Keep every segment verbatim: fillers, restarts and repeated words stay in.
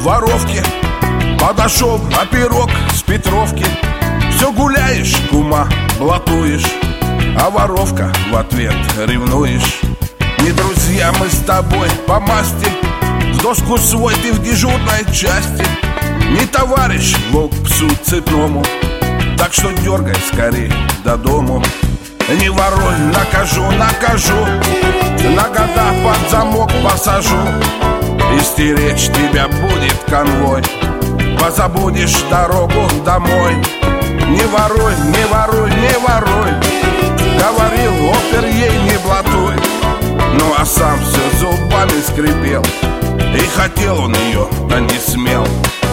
воровки. Подошел на пирог с Петровки. Все гуляешь, кума, блатуешь, а воровка в ответ ревнуешь. Не друзья мы с тобой по масти, в доску свой ты в дежурной части. Не товарищ волк псу цепному, так что дергай скорей до дому. Не воруй, накажу, накажу, на года под замок посажу. И стеречь тебя будет конвой, позабудешь дорогу домой. Не воруй, не воруй, не воруй, говорил опер ей не блатуй. Ну а сам все зубами скрипел, и хотел он ее, да не смел.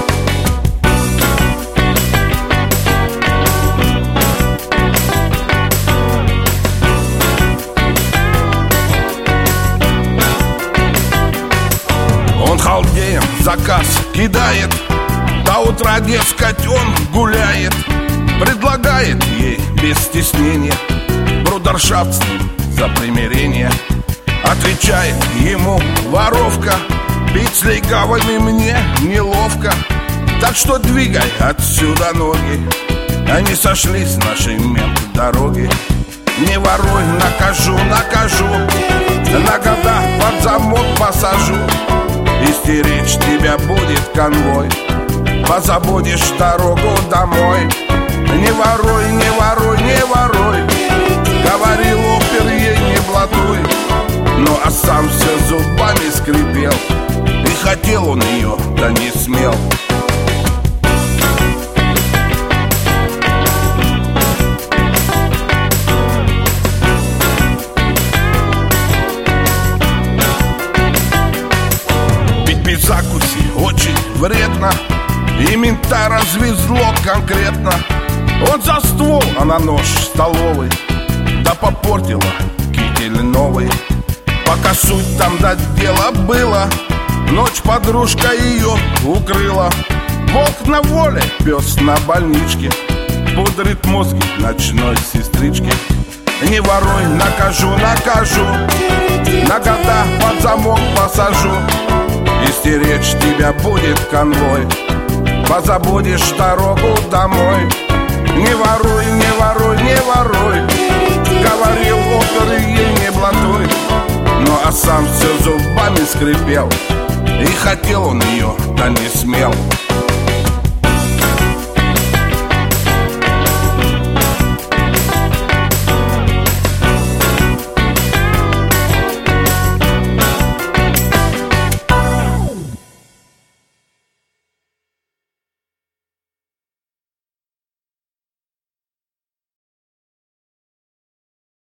Он халдеем заказ кидает, до утра, дескать, он гуляет. Предлагает ей без стеснения брудершафт с ним за примирение. Отвечает ему воровка: пить с легавыми мне неловко, так что двигай отсюда ноги. Они сошлись с нашей мент дороги. Не воруй, накажу, накажу, на года под замок посажу. И стеречь тебя будет конвой, позабудешь дорогу домой. Не воруй, не воруй, не воруй, говорил опер ей не блатуй. Ну а сам все зубами скрипел, и хотел он ее, да не смел. Пить без закуси очень вредно, и мента развезло конкретно. Он за ствол, а на нож столовый, да попортила китель новый. Пока суть там до дела было, ночь подружка ее укрыла. Волк на воле, пес на больничке, пудрит мозги ночной сестрички. Не воруй, накажу, накажу, на года под замок посажу. И стеречь тебя будет конвой, позабудешь дорогу домой. Не воруй, не воруй, не воруй, говорил опер ей не блатуй. Ну а сам все зубами скрипел, и хотел он ее, да не смел.